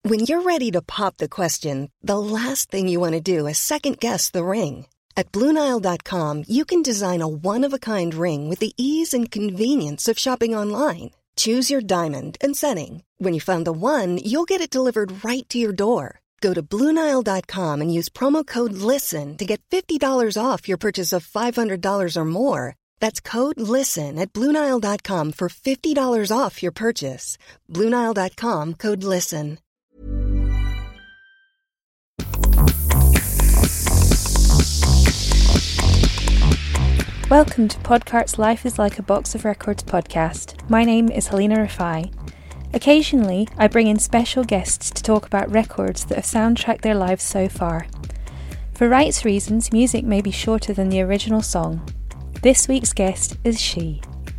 When you're ready to pop the question, the last thing you want to do is second-guess the ring. At BlueNile.com, you can design a one-of-a-kind ring with the ease and convenience of shopping online. Choose your diamond and setting. When you find the one, you'll get it delivered right to your door. Go to BlueNile.com and use promo code LISTEN to get $50 off your purchase of $500 or more. That's code LISTEN at BlueNile.com for $50 off your purchase. BlueNile.com, code LISTEN. Welcome to Podcart's Life is Like a Box of Records podcast. My name is Helena Rafai. Occasionally, I bring in special guests to talk about records that have soundtracked their lives so far. For rights reasons, music may be shorter than the original song. This week's guest is She.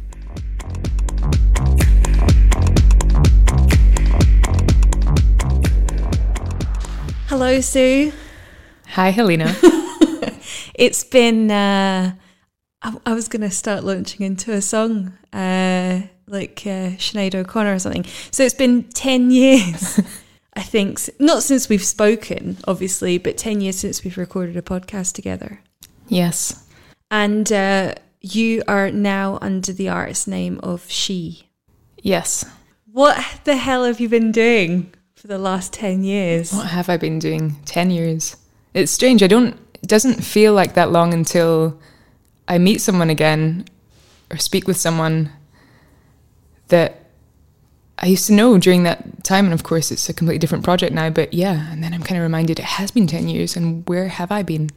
Hello, Sue. Hi, Helena. It's been... I was going to start launching into a song like Sinead O'Connor or something. So it's been 10 years, I think. Not since we've spoken, obviously, but 10 years since we've recorded a podcast together. Yes. And you are now under the artist name of She. Yes. What the hell have you been doing for the last 10 years? What have I been doing? 10 years. It's strange. It doesn't feel like that long until I meet someone again or speak with someone that I used to know during that time. And of course, it's a completely different project now. But yeah, and then I'm kind of reminded it has been 10 years. And where have I been?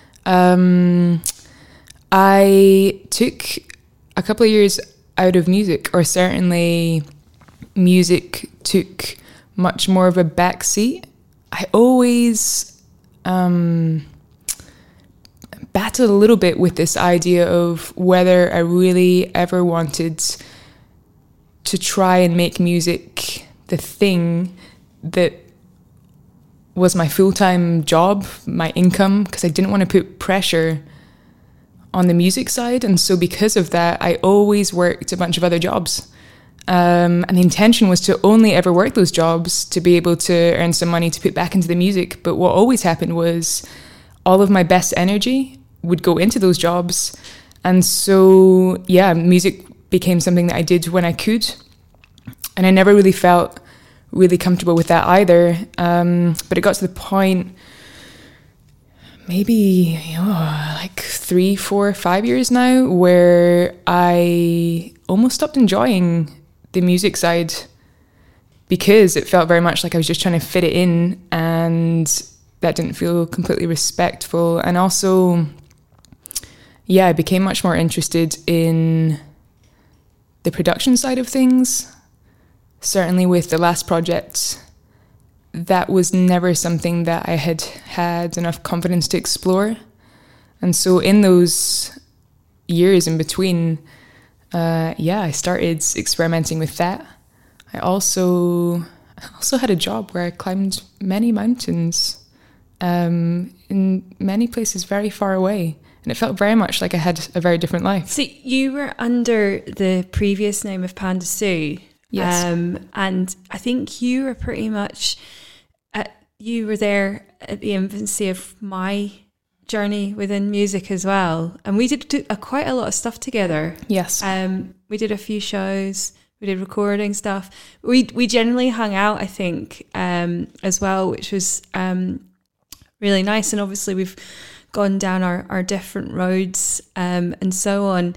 I took a couple of years out of music, or certainly music took much more of a backseat. I always battled a little bit with this idea of whether I really ever wanted to try and make music the thing that was my full-time job, my income, because I didn't want to put pressure on the music side. And so because of that, I always worked a bunch of other jobs. And the intention was to only ever work those jobs to be able to earn some money to put back into the music. But what always happened was all of my best energy would go into those jobs. And so, yeah, music became something that I did when I could. And I never really felt really comfortable with that either. But it got to the point, maybe, like 3, 4, 5 years now, where I almost stopped enjoying the music side because it felt very much like I was just trying to fit it in, and that didn't feel completely respectful. And also, yeah, I became much more interested in the production side of things. Certainly with the last project, that was never something that I had enough confidence to explore. And so in those years in between, I started experimenting with that. I also had a job where I climbed many mountains in many places very far away. And it felt very much like I had a very different life. So you were under the previous name of Panda Sue. Yes. And I think you were pretty much, you were there at the infancy of my journey within music as well. And we did quite a lot of stuff together. Yes. We did a few shows. We did recording stuff. We generally hung out, I think, as well, which was really nice. And obviously we've gone down our different roads and so on.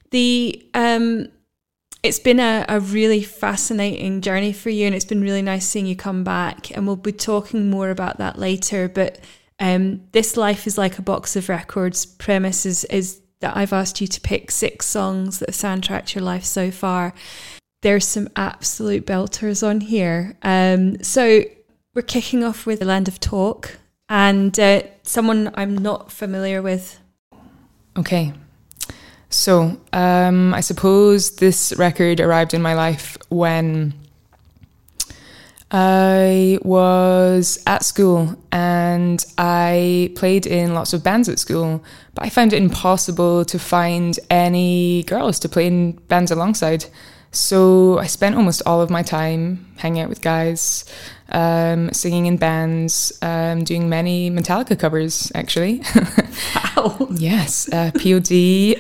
It's been a really fascinating journey for you, and it's been really nice seeing you come back, and we'll be talking more about that later. But this Life is Like a Box of Records premise is that I've asked you to pick 6 songs that have soundtracked your life so far. There's some absolute belters on here. So we're kicking off with The Land of Talk, and someone I'm not familiar with. Okay. So I suppose this record arrived in my life when I was at school and I played in lots of bands at school, but I found it impossible to find any girls to play in bands alongside. So I spent almost all of my time hanging out with guys, singing in bands, doing many Metallica covers, actually. Wow. Yes, POD.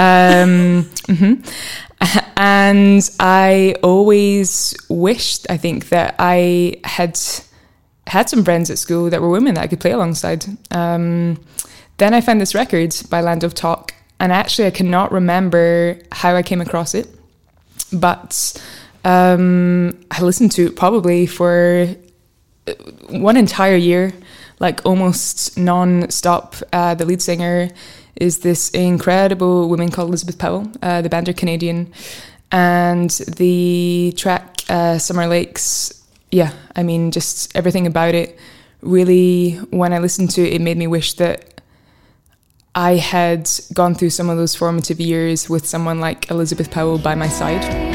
And I always wished, I think, that I had some friends at school that were women that I could play alongside. Then I found this record by Land of Talk, and actually I cannot remember how I came across it, but I listened to it probably for one entire year, like almost non-stop. The lead singer is this incredible woman called Elizabeth Powell. The band are Canadian, and the track Summer Lakes, yeah, I mean, just everything about it really, when I listened to it, it made me wish that I had gone through some of those formative years with someone like Elizabeth Powell by my side.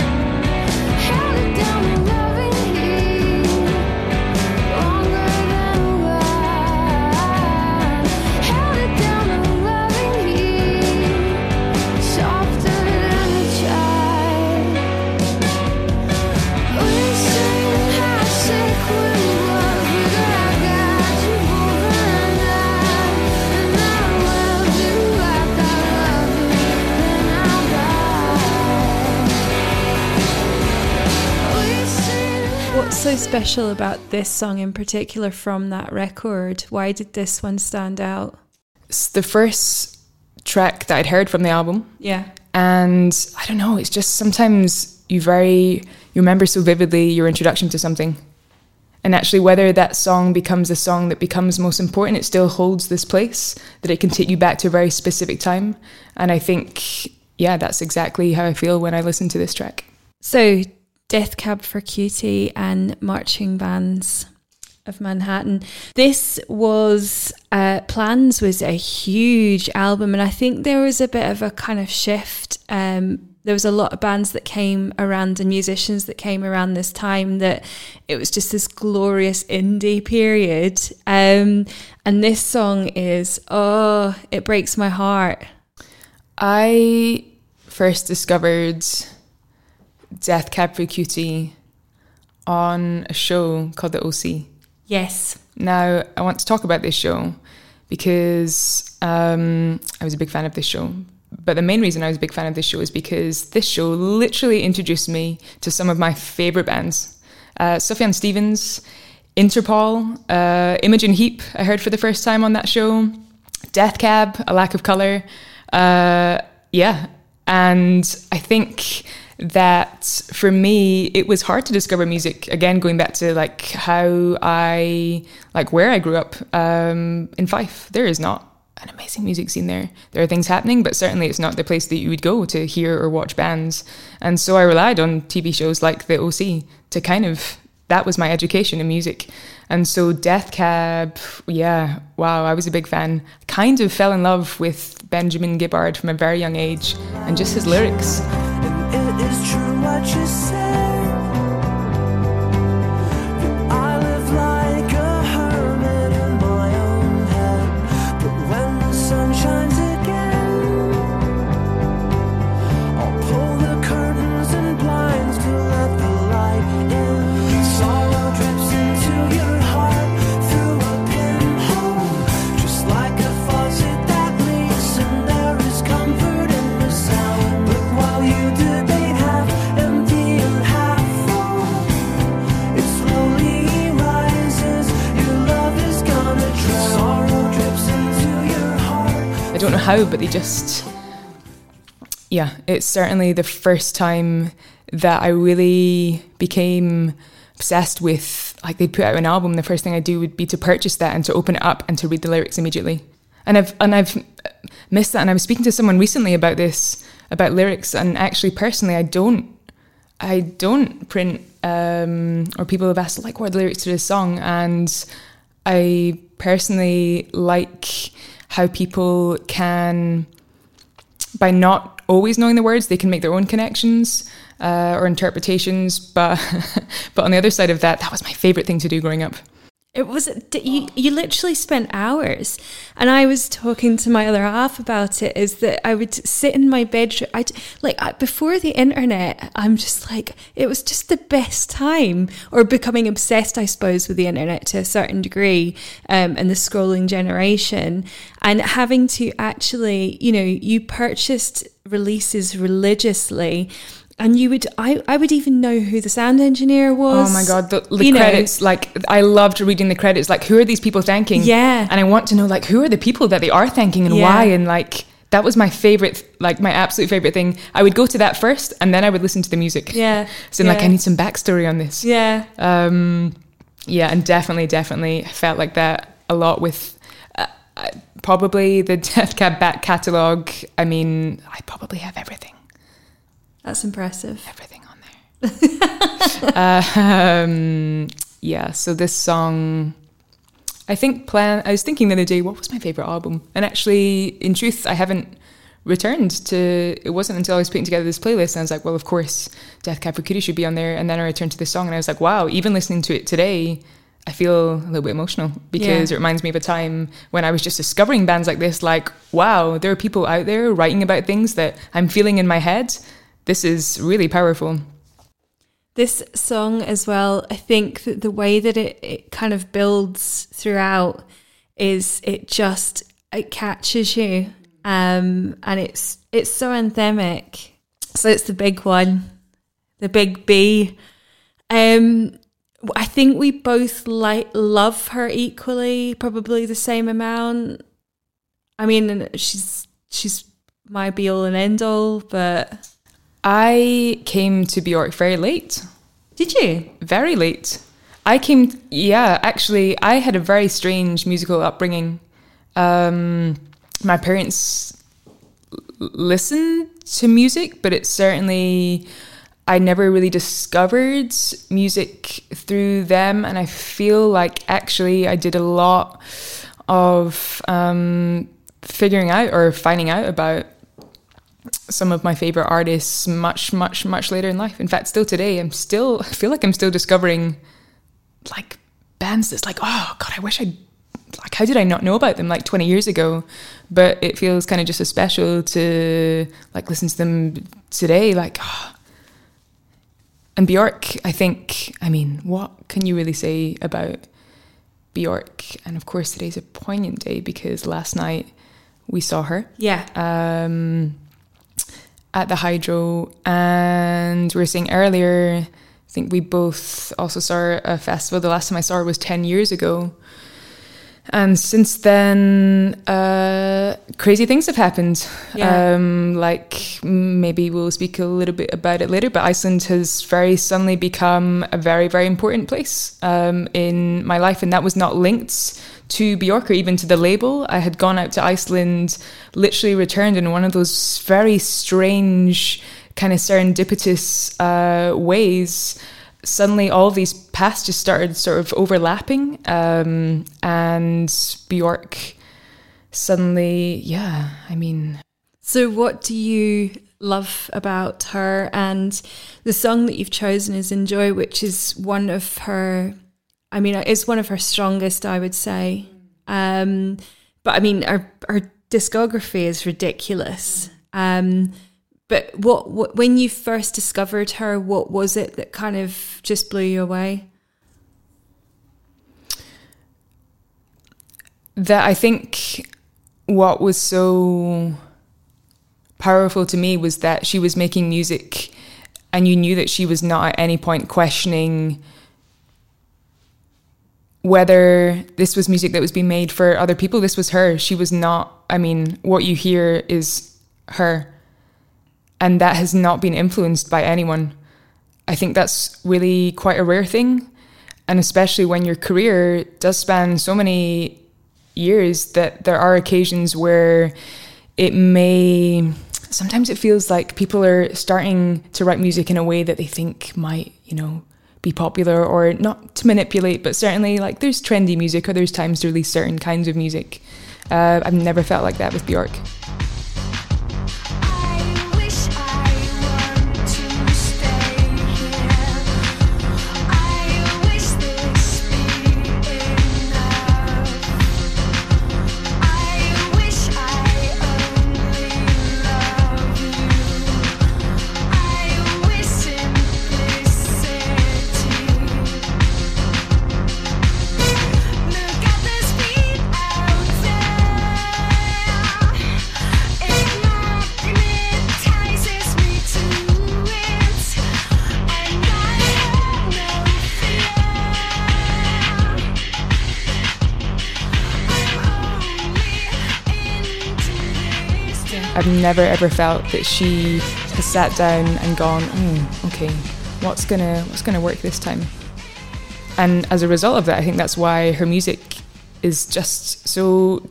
What's so special about this song in particular from that record? Why did this one stand out? It's the first track that I'd heard from the album. Yeah. And I don't know, it's just sometimes you remember so vividly your introduction to something. And actually whether that song becomes a song that becomes most important, it still holds this place, that it can take you back to a very specific time. And I think, yeah, that's exactly how I feel when I listen to this track. So Death Cab for Cutie and Marching Bands of Manhattan. This was, Plans was a huge album, and I think there was a bit of a kind of shift. There was a lot of bands that came around and musicians that came around this time that it was just this glorious indie period. And this song is, it breaks my heart. I first discovered Death Cab for Cutie on a show called The OC. Yes. Now, I want to talk about this show because I was a big fan of this show. But the main reason I was a big fan of this show is because this show literally introduced me to some of my favourite bands. Sufjan Stevens, Interpol, Imogen Heap, I heard for the first time on that show. Death Cab, A Lack of Colour. Yeah. And I think that for me, it was hard to discover music. Again, going back to like how where I grew up in Fife, there is not an amazing music scene there. There are things happening, but certainly it's not the place that you would go to hear or watch bands. And so I relied on TV shows like The OC to that was my education in music. And so Death Cab, yeah, wow, I was a big fan. Kind of fell in love with Benjamin Gibbard from a very young age and just his lyrics. It is true what you said. I live like a hermit in my own head. But when the sun shines again, I'll pull the curtains and blinds to let the light in. Sorrow drips into your heart through a pinhole, just like a faucet that leaks, and there is comfort in the sound. But while you debate empty and half full, it slowly rises. Your love is gonna drown. Sorrow drips into your heart. I don't know how, but it's certainly the first time that I really became obsessed with, like, they'd put out an album, the first thing I'd do would be to purchase that and to open it up and to read the lyrics immediately. And I've missed that, and I was speaking to someone recently about this, about lyrics, and actually personally I don't print or people have asked, like, what are the lyrics to this song, and I personally like how people can, by not always knowing the words, they can make their own connections or interpretations, but on the other side of that was my favourite thing to do growing up. It It was you literally spent hours, and I was talking to my other half about it. Is that I would sit in my bedroom. Before the internet, I'm just like, it was just the best time, or becoming obsessed, I suppose, with the internet to a certain degree, and the scrolling generation, and having to actually, you purchased releases religiously. And I would even know who the sound engineer was. Oh my God, the credits, like, I loved reading the credits, like, who are these people thanking? Yeah. And I want to know, like, who are the people that they are thanking and why? And, like, that was my favorite, like, my absolute favorite thing. I would go to that first, and then I would listen to the music. Yeah. So, like, I need some backstory on this. Yeah. Yeah, and definitely felt like that a lot with probably the Death Cab back catalogue. I mean, I probably have everything. That's impressive. Everything on there. Yeah, so this song, I was thinking the other day, what was my favourite album? And actually, in truth, I haven't returned to, it wasn't until I was putting together this playlist, and I was like, well, of course, Death Cab for Cutie should be on there. And then I returned to this song, and I was like, wow, even listening to it today, I feel a little bit emotional, because it reminds me of a time when I was just discovering bands like this, like, wow, there are people out there writing about things that I'm feeling in my head. This is really powerful. This song as well, I think that the way that it kind of builds throughout is it catches you, and it's so anthemic. So it's the big one, the big B. I think we both love her equally, probably the same amount. I mean, she's my be all and end all, but I came to Bjork very late. Did you? Very late. Actually, I had a very strange musical upbringing. My parents listened to music, but I never really discovered music through them. And I feel like actually I did a lot of figuring out or finding out about some of my favorite artists much later in life. In fact, still today, I feel like I'm still discovering like bands that's like, oh God, how did I not know about them like 20 years ago? But it feels kind of just as special to like listen to them today. Like, oh. And Bjork, what can you really say about Bjork? And of course, today's a poignant day because last night we saw her. Yeah. At the Hydro, and we were saying earlier, I think we both also saw a festival. The last time I saw her was 10 years ago. And since then, crazy things have happened. Yeah. Like maybe we'll speak a little bit about it later, but Iceland has very suddenly become a very, very important place in my life. And that was not linked to Bjork or even to the label. I had gone out to Iceland, literally returned in one of those very strange, kind of serendipitous ways. Suddenly all of these paths just started sort of overlapping, and Bjork suddenly, So what do you love about her? And the song that you've chosen is Enjoy, which is one of her, it's one of her strongest, I would say. But her discography is ridiculous. But what when you first discovered her, what was it that kind of just blew you away? That I think what was so powerful to me was that she was making music and you knew that she was not at any point questioning whether this was music that was being made for other people. This was her. She was not, what you hear is her. And that has not been influenced by anyone. I think that's really quite a rare thing. And especially when your career does span so many years that there are occasions where sometimes it feels like people are starting to write music in a way that they think might, be popular, or not to manipulate, but certainly like there's trendy music or there's times to release certain kinds of music. I've never felt like that with Bjork. I've never ever felt that she has sat down and gone, okay, what's gonna work this time? And as a result of that, I think that's why her music is just so,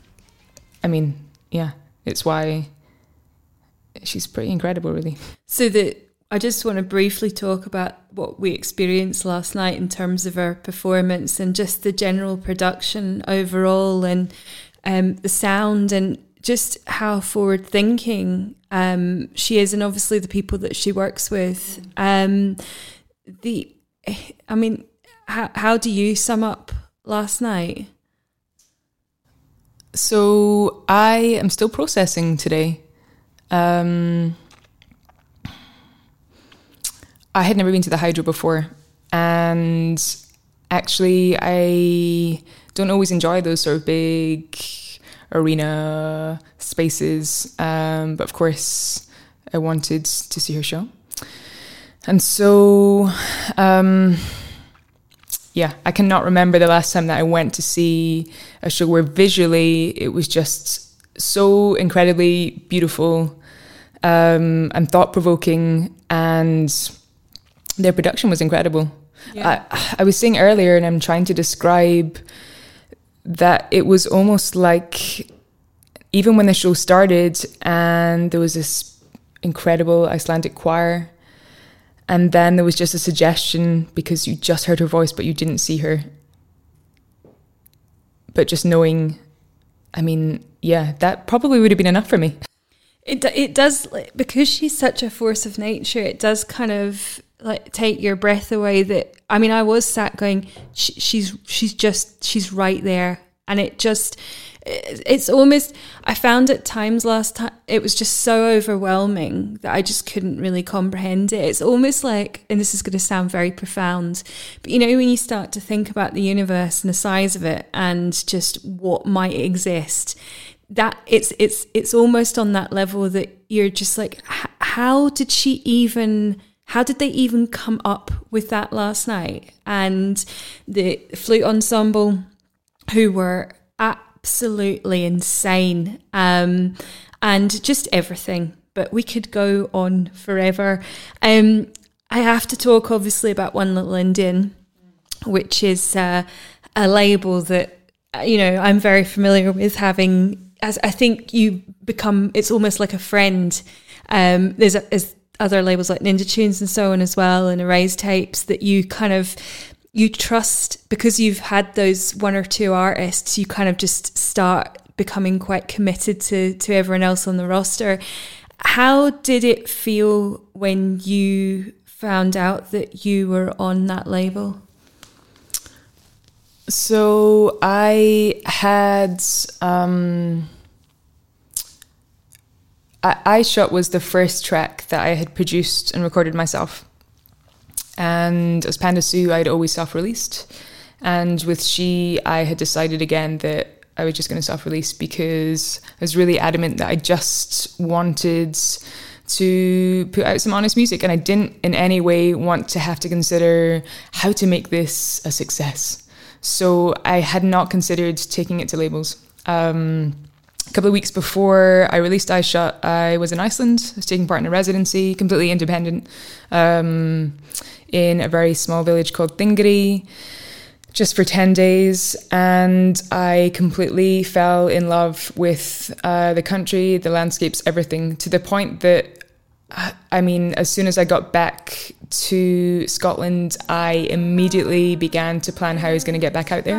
it's why she's pretty incredible, really. So I just want to briefly talk about what we experienced last night in terms of our performance and just the general production overall, and the sound, and just how forward thinking she is, and obviously the people that she works with. How do you sum up last night? So I am still processing today. I had never been to the Hydro before, and actually I don't always enjoy those sort of big arena spaces, but of course I wanted to see her show. And so I cannot remember the last time that I went to see a show where visually it was just so incredibly beautiful and thought-provoking, and their production was incredible. Yeah. I was saying earlier, and I'm trying to describe that it was almost like, even when the show started and there was this incredible Icelandic choir, and then there was just a suggestion, because you just heard her voice but you didn't see her, but just knowing, that probably would have been enough for me. It does, because she's such a force of nature, it does kind of like take your breath away. That, I was sat going, she's right there. And it's almost, I found at times last time, it was just so overwhelming that I just couldn't really comprehend it. It's almost like, and this is going to sound very profound, but when you start to think about the universe and the size of it and just what might exist, that it's almost on that level that you're just like, how did they even come up with that last night? And the flute ensemble, who were absolutely insane, and just everything. But we could go on forever. I have to talk, obviously, about One Little Indian, which is a label that I'm very familiar with, having, as I think you become, it's almost like a friend. There's other labels like Ninja Tunes and so on as well, and Erase Tapes, that you trust, because you've had those one or two artists, you kind of just start becoming quite committed to everyone else on the roster. How did it feel when you found out that you were on that label? So I had I Shot was the first track that I had produced and recorded myself. And as Panda Sue, I'd always self-released. And with She, I had decided again that I was just going to self-release, because I was really adamant that I just wanted to put out some honest music, and I didn't in any way want to have to consider how to make this a success. So I had not considered taking it to labels. A couple of weeks before I released I Shot, I was in Iceland. I was taking part in a residency, completely independent, in a very small village called Thingri, just for 10 days. And I completely fell in love with the country, the landscapes, everything, to the point that, as soon as I got back to Scotland, I immediately began to plan how I was going to get back out there.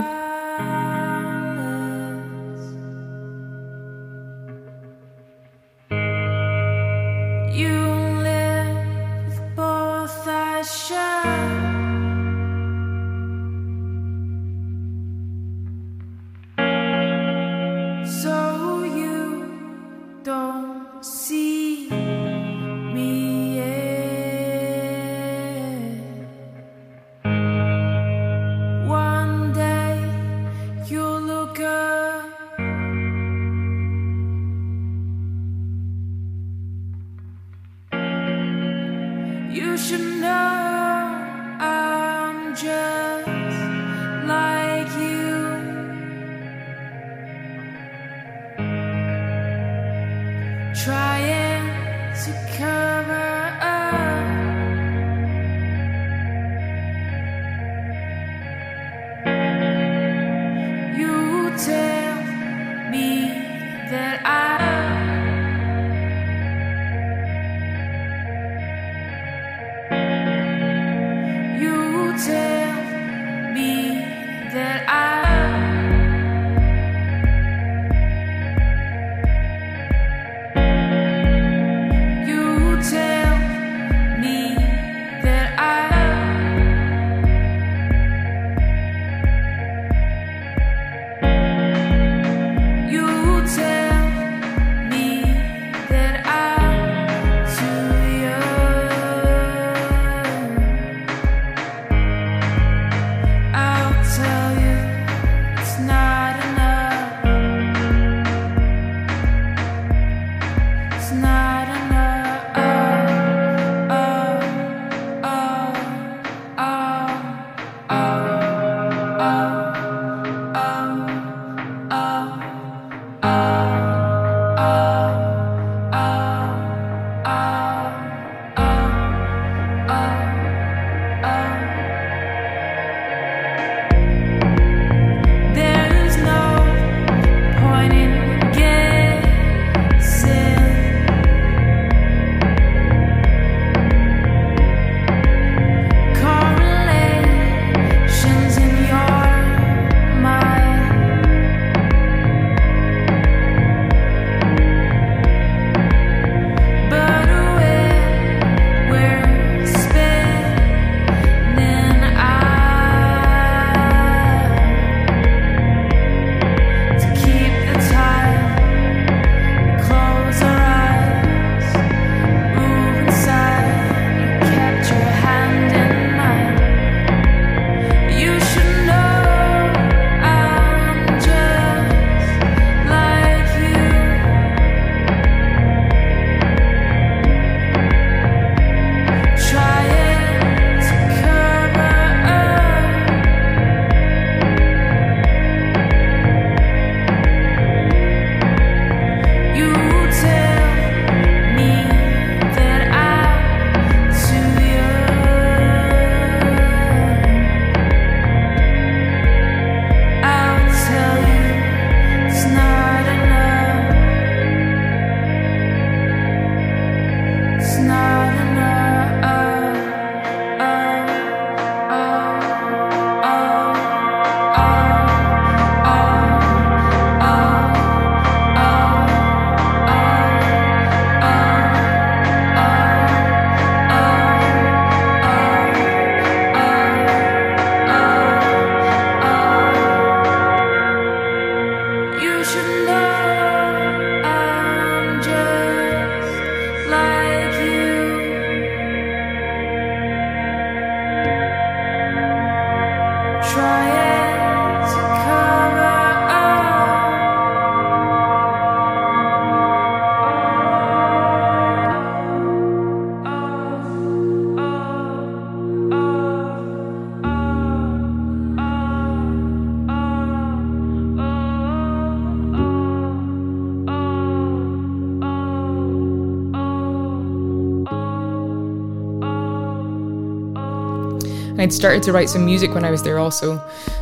One day to cover up. You tell me that you tell me that you tell me that you tell me that I'm too young. I'll tell you it's not enough. It's not enough. There's no point in guessing. Correlations in your mind. But we're spinning out to keep the time. Close our eyes, move inside. You kept your hand in mine. You should know I'm just like you. Trying to cover up. You tell me that I'm too young. I'll tell you it's not enough. It's not enough. You should know I'm just like you. Trying to cover I'd started to write some music when I was there also.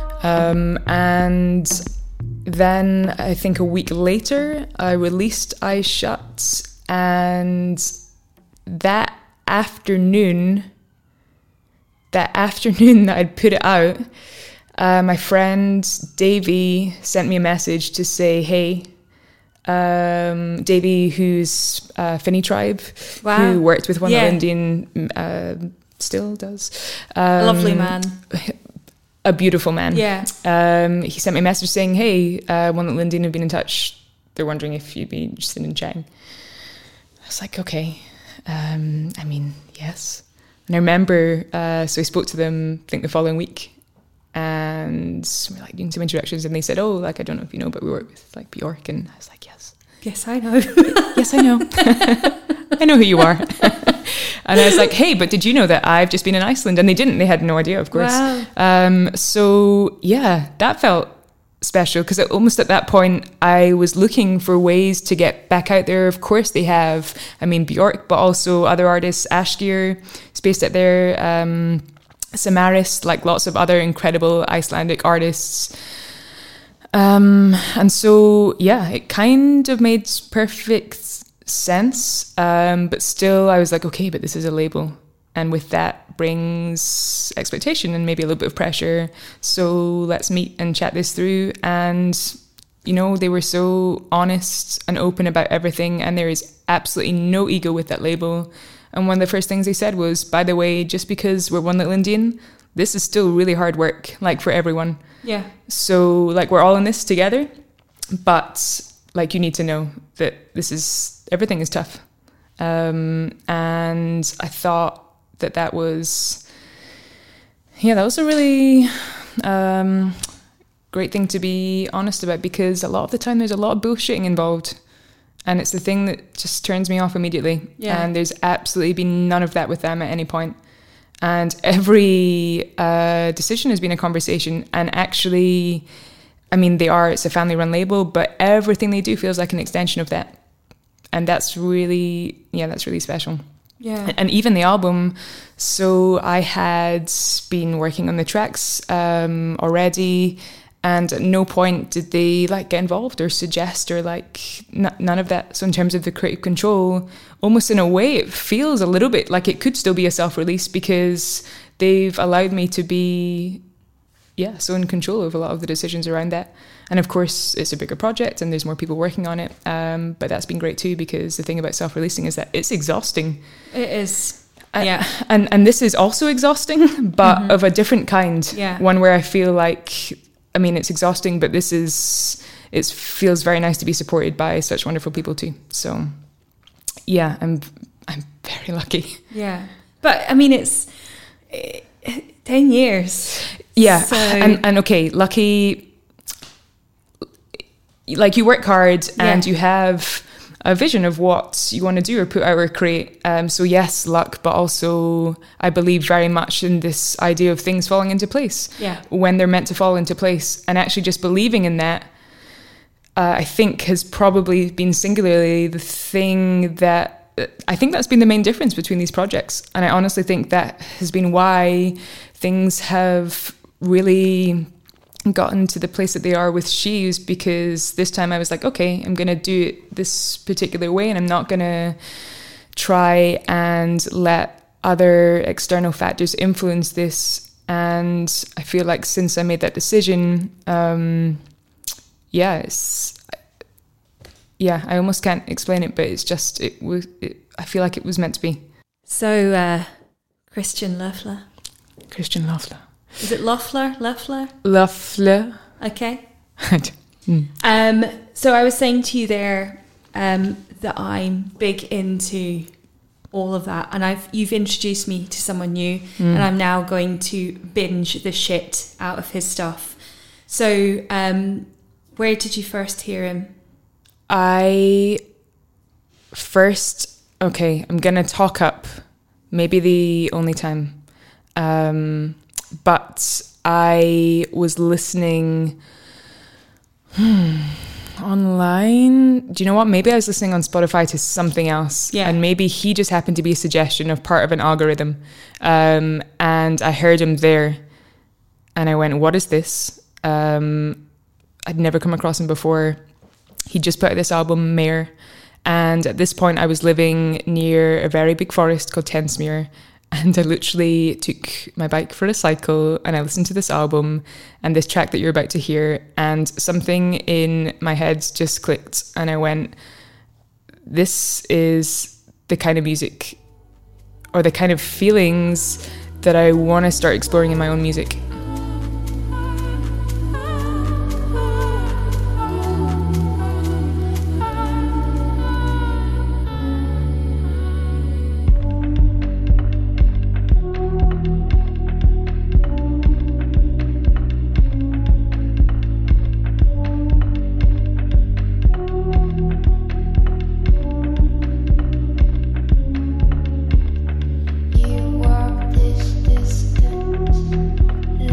And then I think a week later, I released Eyes Shut. And that afternoon that I'd put it out, my friend Davey sent me a message to say, hey, Davey, who's Finny Tribe, who worked with One Lindian, still does. Lovely man. A beautiful man. Yeah. He sent me a message saying, hey, One Lindian have been in touch. They're wondering if you'd be interested in chatting. I was like, okay. I mean, yes. And I remember, so I spoke to them, I think the following week, and we were like doing some introductions, and they said, oh, like, I don't know if you know, but we work with like Bjork, and I was like, yes. Yes, I know. Yes, I know. I know who you are. And I was like, hey, but did you know that I've just been in Iceland? And they didn't. They had no idea, of course. Wow. So, yeah, that felt special because almost at that point I was looking for ways to get back out there. Of course they have, I mean, Björk, but also other artists. Ashgeir is based out there, Samaris, like lots of other incredible Icelandic artists. And so, yeah, it kind of made perfect sense. But still, I was like, okay, but this is a label. And with that brings expectation and maybe a little bit of pressure. So let's meet and chat this through. And, you know, they were so honest and open about everything. And there is absolutely no ego with that label. And one of the first things they said was, by the way, just because we're One Little Indian, this is still really hard work, like for everyone. Yeah. So like we're all in this together, but like you need to know that everything is tough. And I thought that was a really great thing to be honest about, because a lot of the time there's a lot of bullshitting involved. And it's the thing that just turns me off immediately. Yeah. And there's absolutely been none of that with them at any point. And every decision has been a conversation. And actually, I mean, it's a family-run label, but everything they do feels like an extension of that. And that's really special. Yeah. And even the album, so I had been working on the tracks already, and at no point did they like get involved or suggest or like none of that. So in terms of the creative control, almost in a way, it feels a little bit like it could still be a self-release, because they've allowed me to be, so in control of a lot of the decisions around that. And of course, it's a bigger project and there's more people working on it. But that's been great too, because the thing about self-releasing is that it's exhausting. It is. Yeah. And this is also exhausting, but of a different kind. Yeah. One where I feel like, I mean, it's exhausting, but it feels very nice to be supported by such wonderful people too. So yeah, I'm very lucky. Yeah. But I mean, it's 10 years. Yeah. So. And okay, lucky, like you work hard and you have a vision of what you want to do or put out or create. So yes, luck, but also I believe very much in this idea of things falling into place when they're meant to fall into place. And actually just believing in that, I think has probably been singularly the thing that, I think that's been the main difference between these projects. And I honestly think that has been why things have really gotten to the place that they are with Sheaves, because this time I was like, okay, I'm going to do it this particular way, and I'm not going to try and let other external factors influence this. And I feel like since I made that decision, I almost can't explain it, but it's just, I feel like it was meant to be. So, Christian Loeffler. Christian Loeffler. Is it Loeffler? Loeffler. Okay. So I was saying to you there that I'm big into all of that, and you've introduced me to someone new, and I'm now going to binge the shit out of his stuff. So where did you first hear him? I'm gonna talk up, maybe the only time, but I was listening online. Do you know what? Maybe I was listening on Spotify to something else, and maybe he just happened to be a suggestion of part of an algorithm, and I heard him there, and I went, what is this? I'd never come across him before. He just put out this album, Mare, and at this point I was living near a very big forest called Tensmuir, and I literally took my bike for a cycle and I listened to this album and this track that you're about to hear, and something in my head just clicked, and I went, this is the kind of music or the kind of feelings that I want to start exploring in my own music. You walk this distance.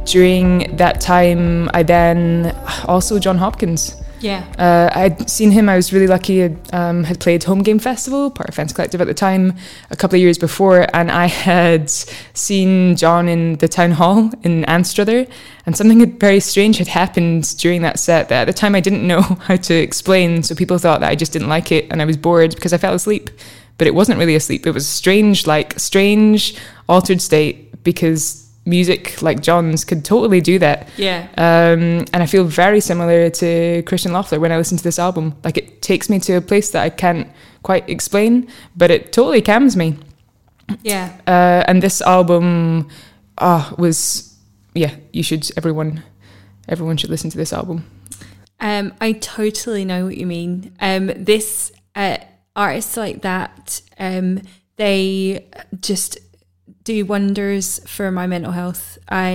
during that time, I then also John Hopkins. Yeah. I'd seen him. I was really lucky. I had played Home Game Festival, part of Fence Collective at the time, a couple of years before, and I had seen John in the town hall in Anstruther, and something very strange had happened during that set that at the time I didn't know how to explain, so people thought that I just didn't like it and I was bored because I fell asleep. But it wasn't really asleep. It was strange altered state, because music like John's could totally do that. Yeah. And I feel very similar to Christian Loeffler when I listen to this album. Like, it takes me to a place that I can't quite explain, but it totally calms me. Yeah. And this album was, everyone should listen to this album. I totally know what you mean. This artists like that, they just do wonders for my mental health.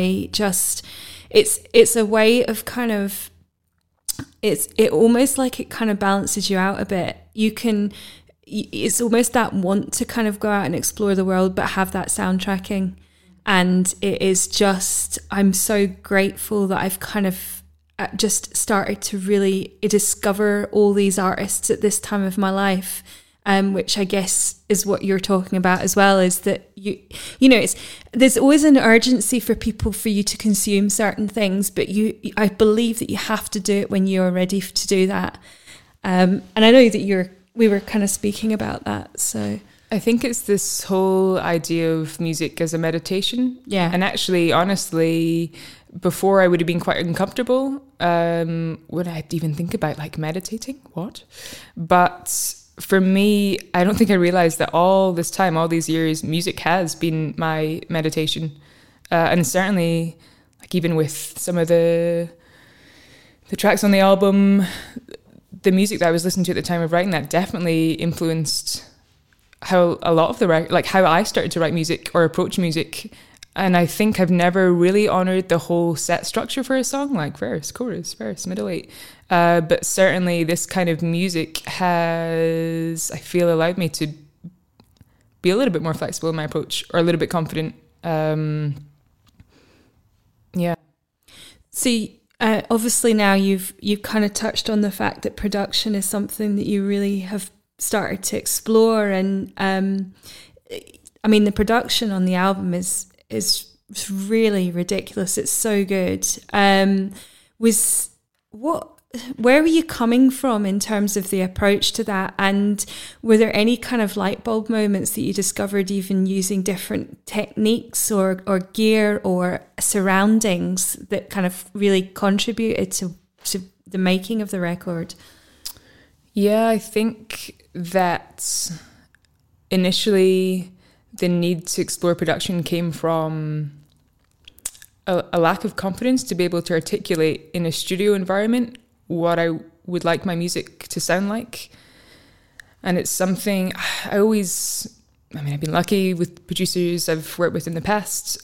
It's a way of kind of, it almost like it kind of balances you out a bit. It's almost that want to kind of go out and explore the world, but have that soundtracking. And it is just, I'm so grateful that I've kind of just started to really discover all these artists at this time of my life. Which I guess is what you're talking about as well, is that there's always an urgency for you to consume certain things, but I believe that you have to do it when you're ready to do that. And I know that we were kind of speaking about that. So I think it's this whole idea of music as a meditation. Yeah. And actually, honestly, before I would have been quite uncomfortable when I'd even think about like meditating. What? But for me, I don't think I realised that all this time, all these years, music has been my meditation. And certainly, like, even with some of the tracks on the album, the music that I was listening to at the time of writing that definitely influenced how a lot of how I started to write music or approach music. And I think I've never really honoured the whole set structure for a song, like verse, chorus, verse, middle eight. But certainly this kind of music has, I feel, allowed me to be a little bit more flexible in my approach, or a little bit confident. Yeah. See, obviously now you've kind of touched on the fact that production is something that you really have started to explore. And I mean, the production on the album is really ridiculous. It's so good. Where were you coming from in terms of the approach to that? And were there any kind of light bulb moments that you discovered even using different techniques or gear or surroundings that kind of really contributed to the making of the record? Yeah, I think that initially the need to explore production came from a lack of confidence to be able to articulate in a studio environment what I would like my music to sound like. And it's something I've been lucky with producers I've worked with in the past.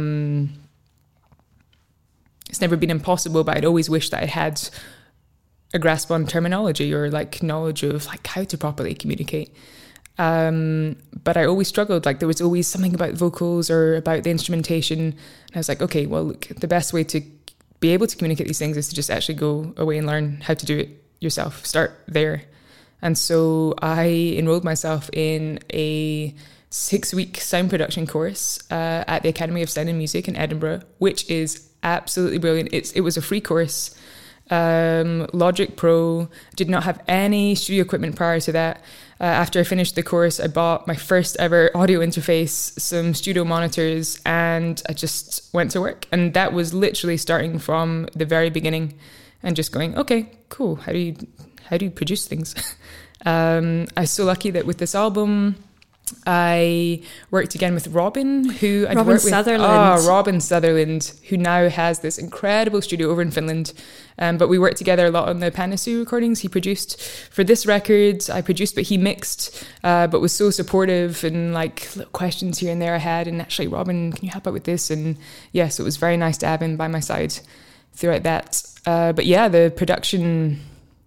It's never been impossible, but I'd always wish that I had a grasp on terminology or like knowledge of like how to properly communicate. But I always struggled. Like, there was always something about vocals or about the instrumentation. And I was like, okay, well, look, the best way to be able to communicate these things is to just actually go away and learn how to do it yourself. Start there. And so I enrolled myself in a 6-week sound production course at the Academy of Sound and Music in Edinburgh, which is absolutely brilliant. It was a free course. Logic Pro. Did not have any studio equipment prior to that. After I finished the course, I bought my first ever audio interface, some studio monitors, and I just went to work. And that was literally starting from the very beginning and just going, okay, cool. How do you produce things? I was so lucky that with this album, I worked again with Robin, who I'd worked with. Robin Sutherland, who now has this incredible studio over in Finland. But we worked together a lot on the Panasu recordings. He produced for this record. I produced, but he mixed, but was so supportive, and like little questions here and there I had. And actually, Robin, can you help out with this? And yeah, so it was very nice to have him by my side throughout that. But yeah, the production,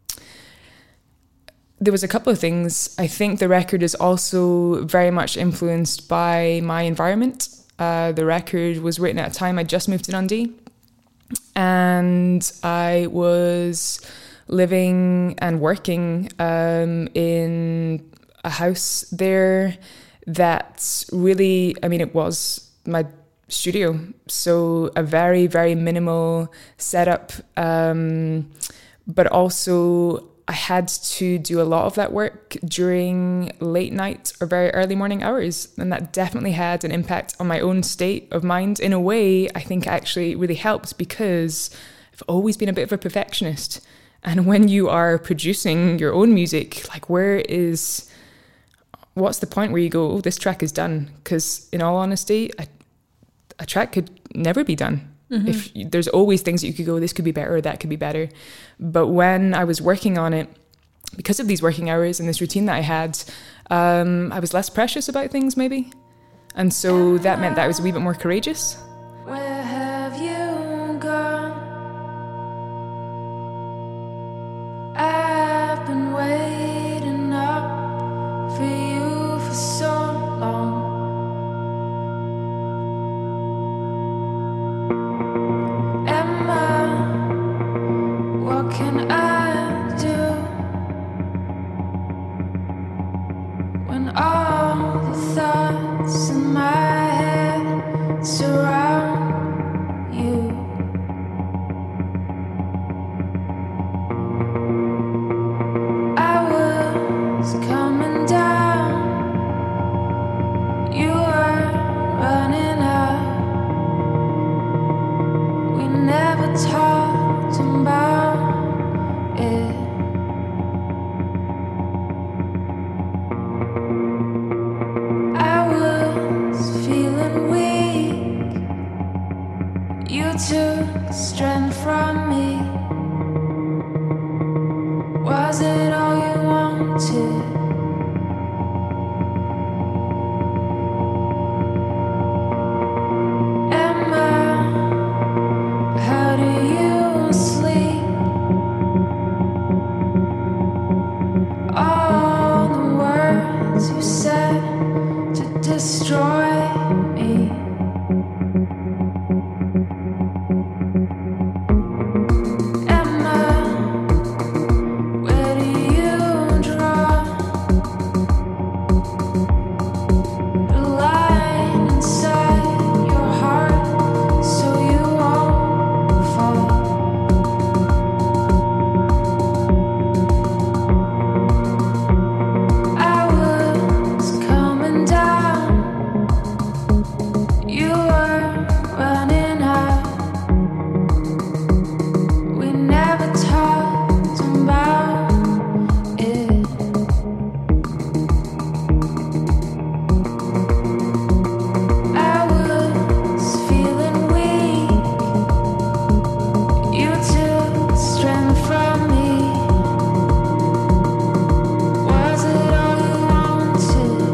there was a couple of things. I think the record is also very much influenced by my environment. The record was written at a time I just moved to Dundee. and I was living and working in a house there that really, I mean, it was my studio, so a very, very minimal setup, but also I had to do a lot of that work during late night or very early morning hours, and that definitely had an impact on my own state of mind. In a way, I think actually really helped, because I've always been a bit of a perfectionist, and when you are producing your own music, like what's the point where you go, oh, this track is done? Because in all honesty, a track could never be done. Mm-hmm. If there's always things that you could go, this could be better, or that could be better. But when I was working on it, because of these working hours and this routine that I had, I was less precious about things maybe. And so that meant that I was a wee bit more courageous. Where have you gone? I've been waiting up for you for so long. What can I do when all the thoughts in my head surround you? I was coming down, you were running out. We never talked about it. I was feeling weak. You took strength from me. Was it all you wanted? Destroy me. Emma, where do you draw the line inside your heart so you won't fall? I was coming down. You were running out. We never talked about it. I was feeling weak. You took strength from me. Was it all you wanted?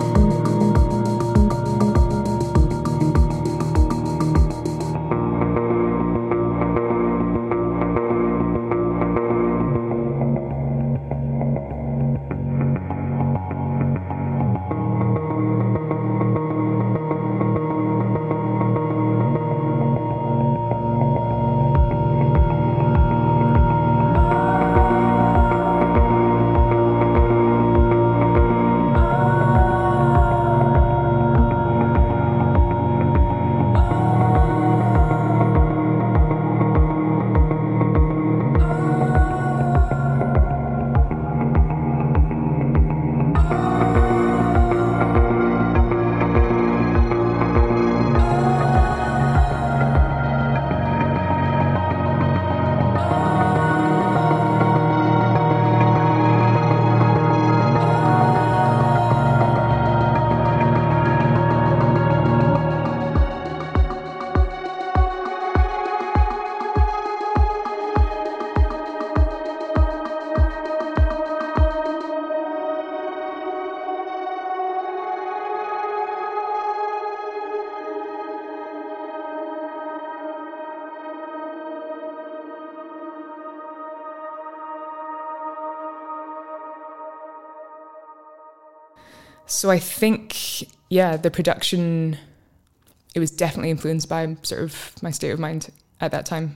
So I think, yeah, the production, it was definitely influenced by sort of my state of mind at that time.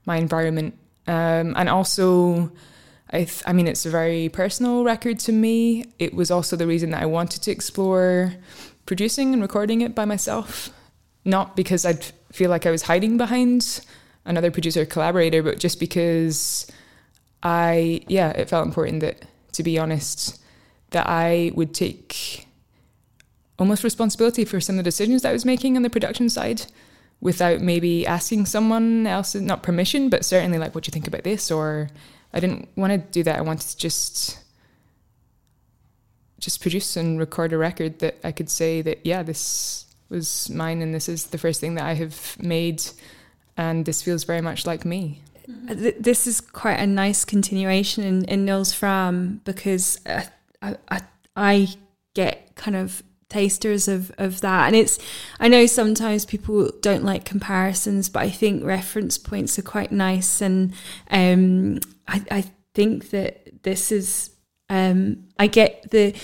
my environment. And also, I mean, it's a very personal record to me. It was also the reason that I wanted to explore producing and recording it by myself. Not because I'd feel like I was hiding behind another producer or collaborator, but just because it felt important that, to be honest, that I would take almost responsibility for some of the decisions that I was making on the production side without maybe asking someone else, not permission, but certainly like, what do you think about this? Or I didn't want to do that. I wanted to just produce and record a record that I could say that, yeah, this was mine and this is the first thing that I have made and this feels very much like me. This is quite a nice continuation in Nils Frahm, because I get kind of tasters of that, and I know sometimes people don't like comparisons, but I think reference points are quite nice, and I think that this is I get the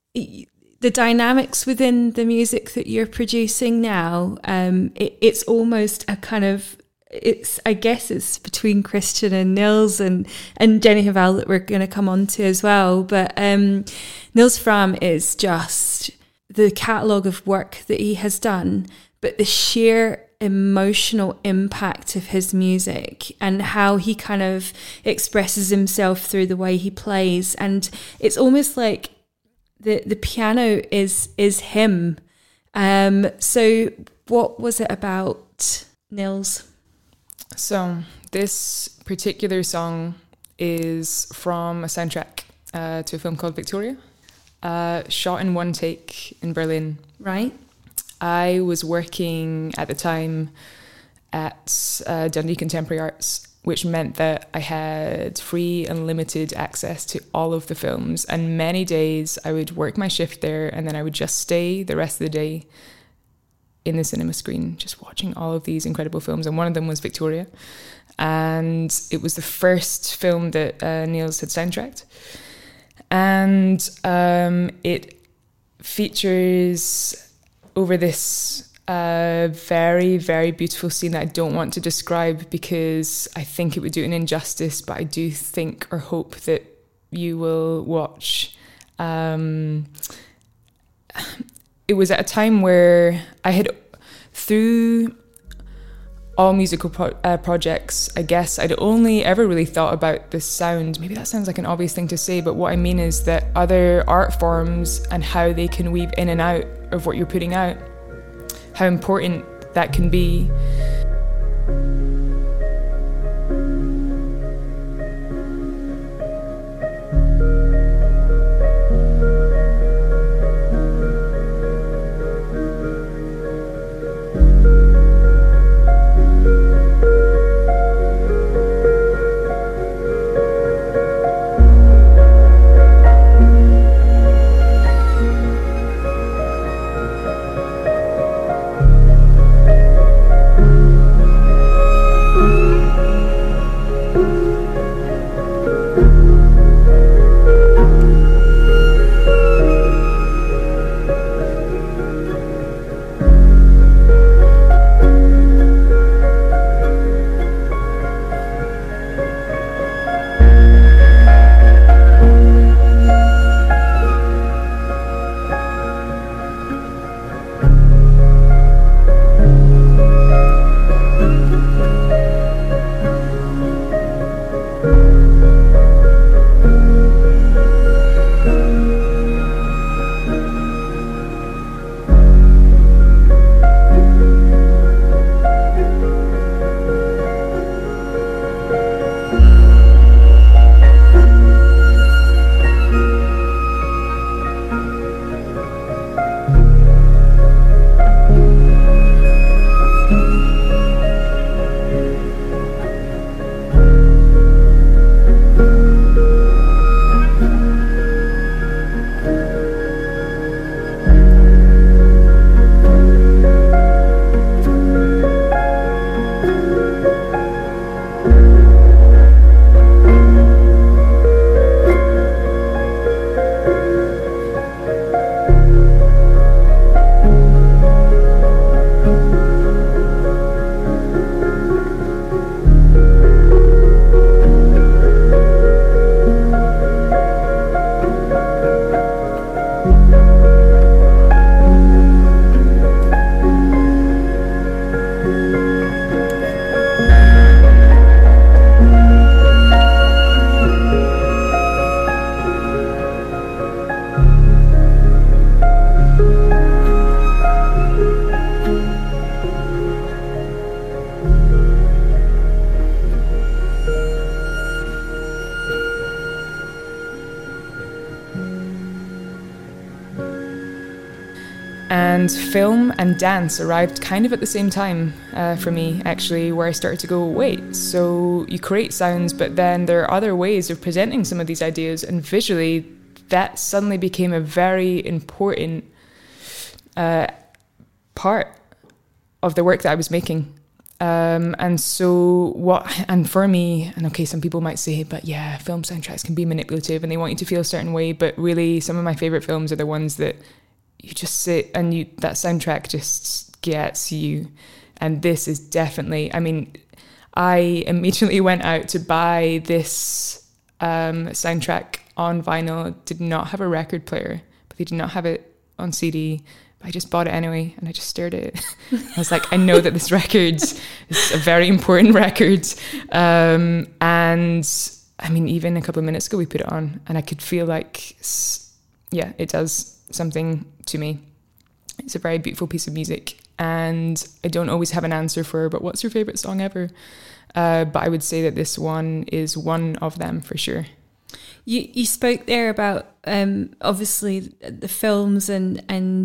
dynamics within the music that you're producing now. It's almost a kind of, I guess it's between Christian and Nils and Jenny Haval that we're going to come on to as well. But Nils Frahm is just the catalogue of work that he has done, but the sheer emotional impact of his music and how he kind of expresses himself through the way he plays. And it's almost like the piano is him. So what was it about, Nils? So this particular song is from a soundtrack to a film called Victoria, shot in one take in Berlin. Right. I was working at the time at Dundee Contemporary Arts, which meant that I had free and limited access to all of the films. And many days I would work my shift there and then I would just stay the rest of the day in the cinema screen, just watching all of these incredible films. And one of them was Victoria. And it was the first film that Nils had soundtracked. And it features over this very, very beautiful scene that I don't want to describe because I think it would do an injustice, but I do think or hope that you will watch. It was at a time where I had, through all musical projects, I guess I'd only ever really thought about the sound. Maybe that sounds like an obvious thing to say, but what I mean is that other art forms and how they can weave in and out of what you're putting out, how important that can be. And film and dance arrived kind of at the same time for me, actually, where I started to go, wait, so you create sounds, but then there are other ways of presenting some of these ideas, and visually that suddenly became a very important part of the work that I was making. And for me, and okay, some people might say, but yeah, film soundtracks can be manipulative and they want you to feel a certain way, but really some of my favorite films are the ones that you just sit and that soundtrack just gets you. And this is definitely, I mean, I immediately went out to buy this soundtrack on vinyl. Did not have a record player, but they did not have it on CD. I just bought it anyway, and I just stared at it. I was like, I know that this record is a very important record. And I mean, even a couple of minutes ago, we put it on, and I could feel like, yeah, it does something to me. It's a very beautiful piece of music, and I don't always have an answer for, but what's your favorite song ever? But I would say that this one is one of them for sure. You spoke there about obviously the films and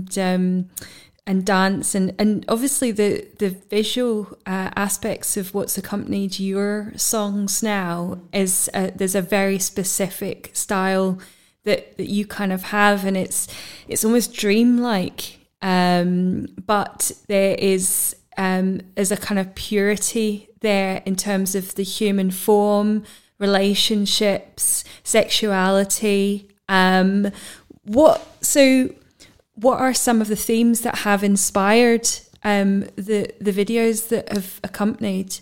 dance and obviously the visual aspects of what's accompanied your songs now is there's a very specific style that you kind of have, and it's almost dreamlike, but there is a kind of purity there in terms of the human form, relationships, sexuality. What are some of the themes that have inspired the videos that have accompanied?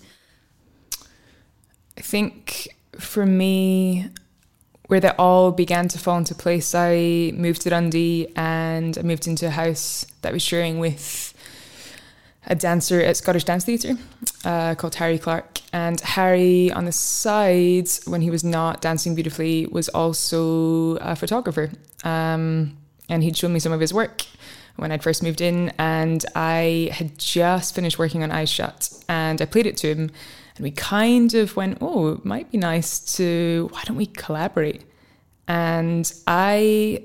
I think for me, where that all began to fall into place, I moved to Dundee and I moved into a house that I was sharing with a dancer at Scottish Dance Theatre called Harry Clark. And Harry, on the side, when he was not dancing beautifully, was also a photographer. And he'd shown me some of his work when I'd first moved in. And I had just finished working on Eyes Shut. And I played it to him. And we kind of went, oh, it might be nice to, why don't we collaborate? And I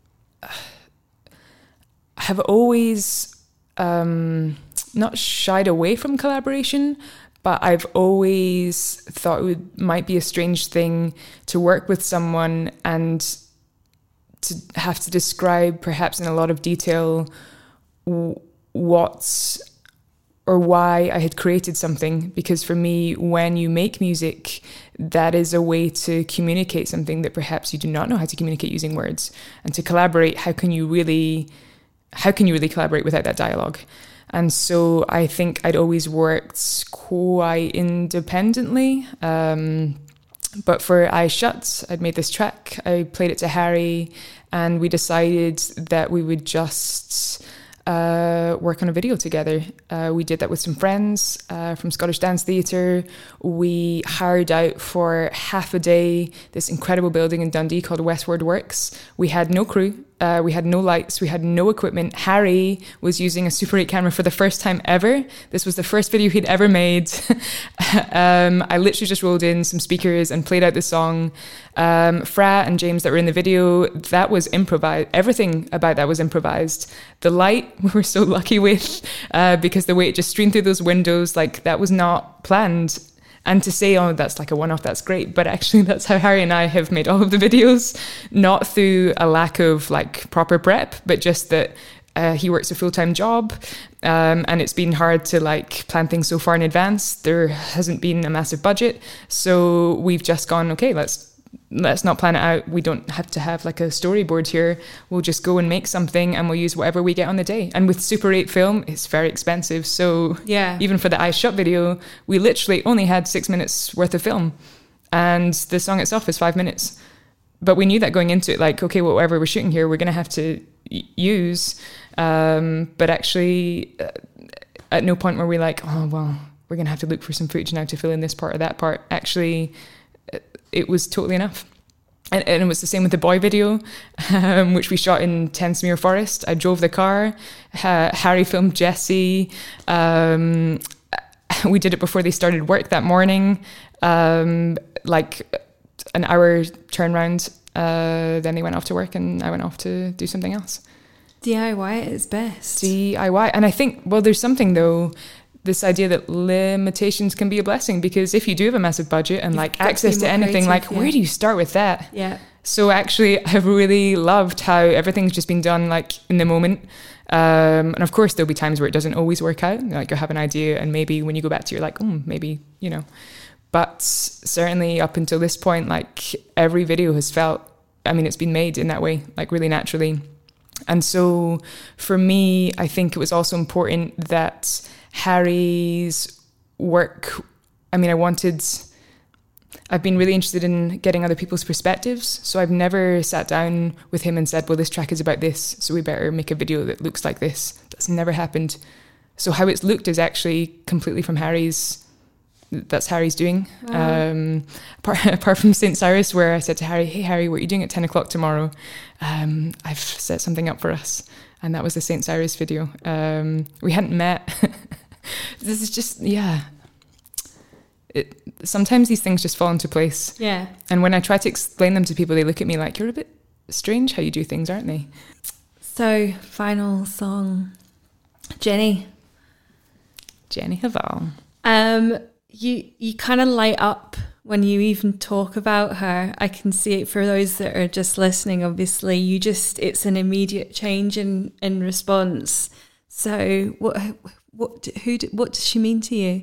have always not shied away from collaboration, but I've always thought it might be a strange thing to work with someone and to have to describe, perhaps in a lot of detail, what or why I had created something. Because for me, when you make music, that is a way to communicate something that perhaps you do not know how to communicate using words. And to collaborate, how can you really collaborate without that dialogue? And so I think I'd always worked quite independently. But for Eyes Shut, I'd made this track. I played it to Harry, and we decided that we would just work on a video together. We did that with some friends from Scottish Dance Theatre. We hired out for half a day this incredible building in Dundee called Westward Works. We had no crew. We had no lights, we had no equipment. Harry was using a Super 8 camera for the first time ever. This was the first video he'd ever made. I literally just rolled in some speakers and played out the song. Fra and James that were in the video, that was improvised. Everything about that was improvised. The light we were so lucky with because the way it just streamed through those windows, like that was not planned. And to say, oh, that's like a one-off, that's great. But actually, that's how Harry and I have made all of the videos, not through a lack of like proper prep, but just that he works a full-time job. And it's been hard to like plan things so far in advance. There hasn't been a massive budget. So we've just gone, okay, let's not plan it out. We don't have to have like a storyboard here. We'll just go and make something and we'll use whatever we get on the day. And with Super 8 film, it's very expensive. So yeah, even for the Eyes Shut video, we literally only had 6 minutes worth of film. And the song itself is 5 minutes. But we knew that going into it, like, okay, whatever we're shooting here, we're going to have to use. But actually, at no point were we like, oh, well, we're going to have to look for some footage now to fill in this part or that part. Actually, it was totally enough. And it was the same with the Boy video, which we shot in Tensmuir Forest. I drove the car. Harry filmed Jessie. We did it before they started work that morning, like an hour turnaround. Then they went off to work and I went off to do something else. DIY at its best. DIY. And I think, well, there's something though, this idea that limitations can be a blessing, because if you do have a massive budget and like got to access be to more anything, creative, like where do you start with that? Yeah. So actually, I've really loved how everything's just been done like in the moment. And of course, there'll be times where it doesn't always work out. Like you have an idea, and maybe when you go back to, you're like, maybe, you know. But certainly up until this point, like every video has felt, I mean, it's been made in that way, like really naturally. And so for me, I think it was also important that Harry's work, I mean, I've been really interested in getting other people's perspectives. So I've never sat down with him and said, well, this track is about this, so we better make a video that looks like this. That's never happened. So how it's looked is actually completely from that's Harry's doing. Wow. Apart from St. Cyrus, where I said to Harry, hey, Harry, what are you doing at 10 o'clock tomorrow? I've set something up for us. And that was the St. Cyrus video. We hadn't met. This is just, yeah. Sometimes these things just fall into place. Yeah. And when I try to explain them to people, they look at me like, you're a bit strange how you do things, aren't they? So, final song. Jenny Haval. You kind of light up when you even talk about her. I can see it for those that are just listening. Obviously, it's an immediate change in response. So, what does she mean to you?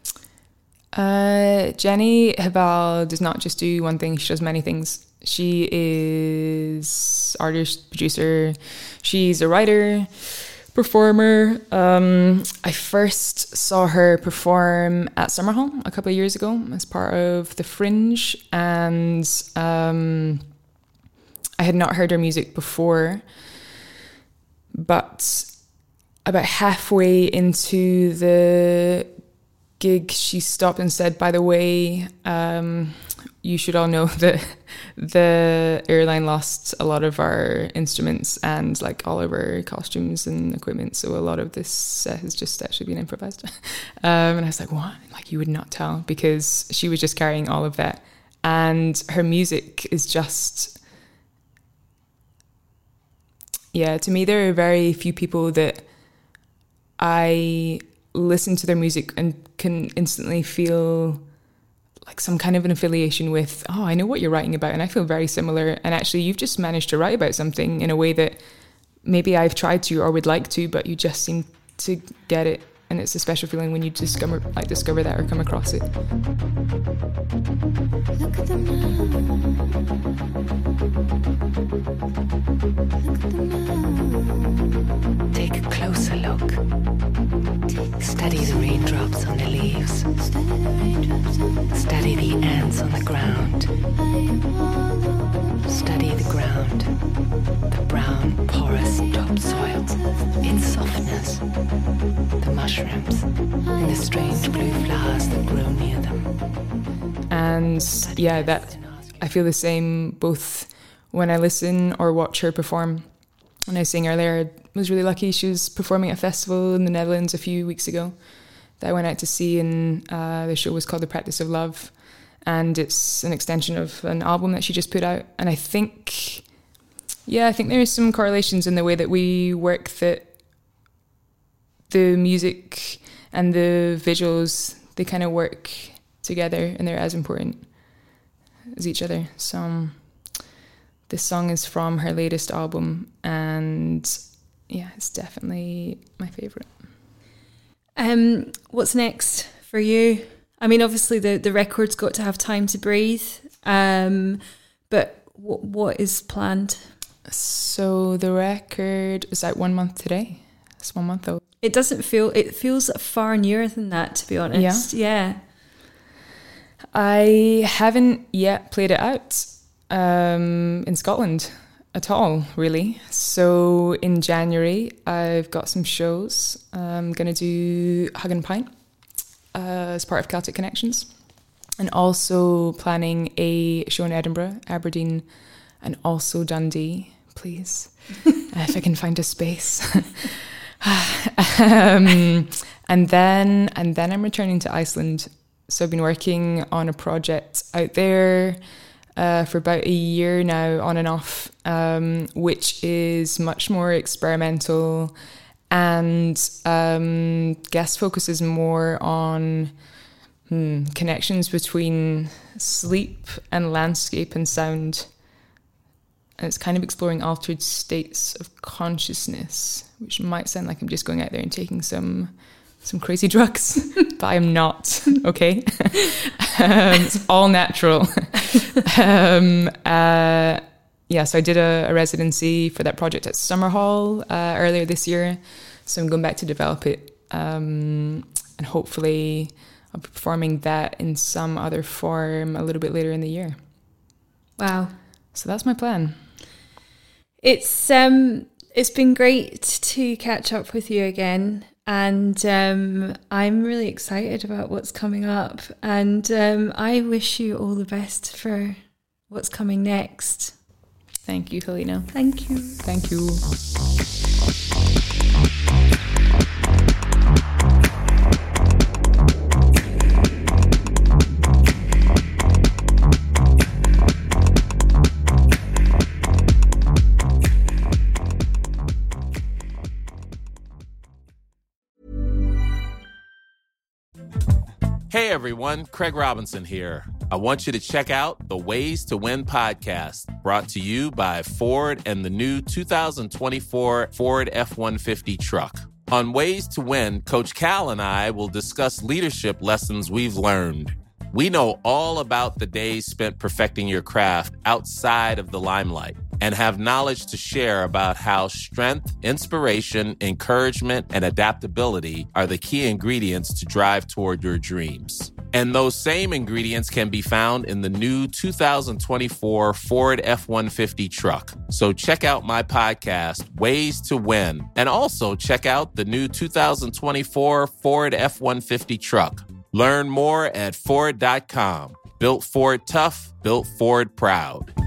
Jenny Haval does not just do one thing, she does many things. She is artist, producer, she's a writer, performer. I first saw her perform at Summerhall a couple of years ago as part of The Fringe, and I had not heard her music before, but about halfway into the gig, she stopped and said, by the way, you should all know that the airline lost a lot of our instruments and like all of our costumes and equipment, so a lot of this set has just actually been improvised. And I was like, what? Like, you would not tell, because she was just carrying all of that. And her music is just, yeah, to me there are very few people that I listen to their music and can instantly feel like some kind of an affiliation with, oh, I know what you're writing about and I feel very similar, and actually you've just managed to write about something in a way that maybe I've tried to or would like to, but you just seem to get it, and it's a special feeling when you discover that or come across it. Look at them now. Look at them now. Take a closer look. Study the raindrops on the leaves. Study the raindrops on Study the ants on the ground. Study the ground. The brown, porous topsoil. Its softness. The mushrooms. And the strange blue flowers that grow near them. And yeah, that I feel the same both when I listen or watch her perform. When I was saying earlier, I was really lucky. She was performing at a festival in the Netherlands a few weeks ago that I went out to see, and the show was called The Practice of Love, and it's an extension of an album that she just put out. And I think there is some correlations in the way that we work, that the music and the visuals, they kind of work together and they're as important as each other. So this song is from her latest album, and yeah, it's definitely my favourite. What's next for you? I mean, obviously the record's got to have time to breathe, but what is planned? So the record was out 1 month today. It's 1 month old. It feels far newer than that, to be honest. Yeah. I haven't yet played it out in Scotland at all, really. So in January, I've got some shows. I'm going to do Hug and Pint as part of Celtic Connections, and also planning a show in Edinburgh, Aberdeen, and also Dundee, please, if I can find a space. And then I'm returning to Iceland. So I've been working on a project out there. for about a year now, on and off, which is much more experimental and guest focuses more on connections between sleep and landscape and sound. And it's kind of exploring altered states of consciousness, which might sound like I'm just going out there and taking some crazy drugs, but I'm not, okay? It's all natural. So I did a residency for that project at Summerhall earlier this year. So I'm going back to develop it. And hopefully I'll be performing that in some other form a little bit later in the year. Wow. So that's my plan. It's been great to catch up with you again. And I'm really excited about what's coming up. And I wish you all the best for what's coming next. Thank you, Helena. Thank you. Thank you. Hey everyone, Craig Robinson here. I want you to check out the Ways to Win podcast, brought to you by Ford and the new 2024 Ford F-150 truck. On Ways to Win, Coach Cal and I will discuss leadership lessons we've learned. We know all about the days spent perfecting your craft outside of the limelight and have knowledge to share about how strength, inspiration, encouragement, and adaptability are the key ingredients to drive toward your dreams. And those same ingredients can be found in the new 2024 Ford F-150 truck. So check out my podcast, Ways to Win, and also check out the new 2024 Ford F-150 truck. Learn more at Ford.com. Built Ford tough, built Ford proud.